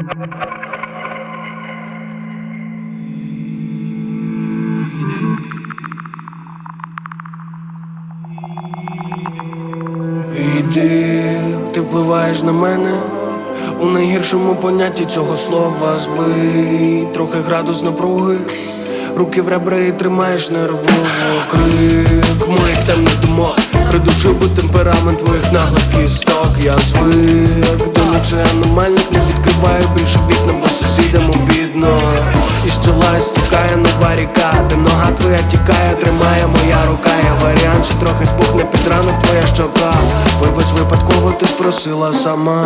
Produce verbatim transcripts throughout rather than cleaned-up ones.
Іди, ти впливаєш на мене у найгіршому понятті цього слова. Збий трохи градус напруги, руки в ребра і тримаєш нервово. Крик моїх темних думок придушив би темперамент твоїх наглих кісток. Я звик до ночей аномальних, не відкриваю більше вікна, бо сусідам обідно. Із чола стікає нова ріка, де нога твоя тікає, тримає моя рука. Я варіант, що трохи спухне під ранок твоя щока. Вибач, випадково ти спросила сама.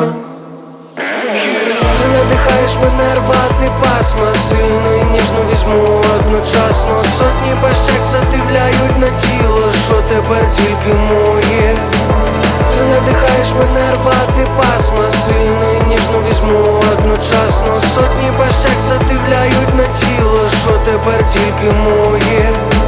Ти надихаєш мене рвати пасма, сильно і ніжно візьму одночасно. Сотні пащек задивляють на тіло, що тепер тільки моє. Ти надихаєш мене рвати пасма, сильно і ніжно візьму одночасно. Сотні пащек задивляють на тіло, що тепер тільки моє.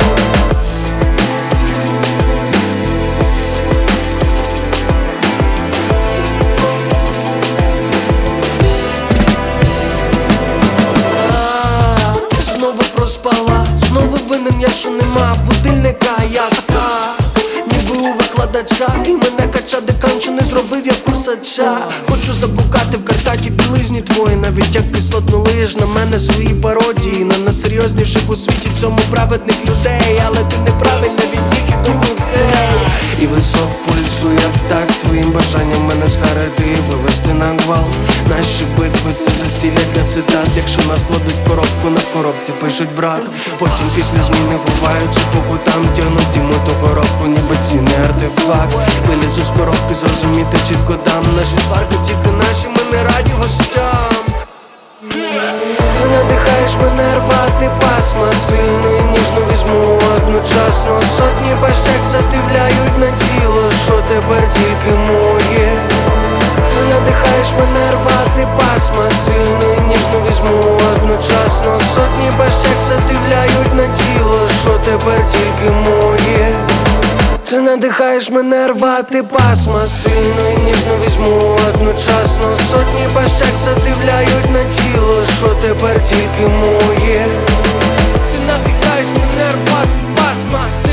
Проспала, знову винен я, що нема будильника, як а, ніби у викладача. І мене кача декан, що не зробив я курсача. Хочу заблукати в картаті білизні твої, навіть як кислотно лиєш на мене свої пародії. На найсерйозніших у світі цьому праведних людей, але ти неправильна від них і до грудей. І висок пульсує в такт твоїм бажанням мене схарити і вивести на гвалт. Наші битви це застілля для цитат. Якщо нас кладуть в коробку, на коробці пишуть брак. Потім після зміни ховаючи по кутам, тягнуть йому ту коробку, ніби цінний артефакт. Вилізу з коробки, зрозуміти чітко дам. Наші сварки тільки наші, ми не раді гостям. Ти надихаєш мене рвати пасма, сильно і ніжно візьму одночасно. Сотні пащек задивляють на тіло, що тепер тільки моє. Ти надихаєш мене рвати пасма, сильно і ніжно візьму одночасно. Сотні пащек задивляють на тіло, що тепер тільки моє. Ти надихаєш мене рвати пасма, сильно і ніжно візьму одночасно. Сотні пащек задивляють на тіло, що тепер тільки моє. Ти надихаєш мене рвати пасма.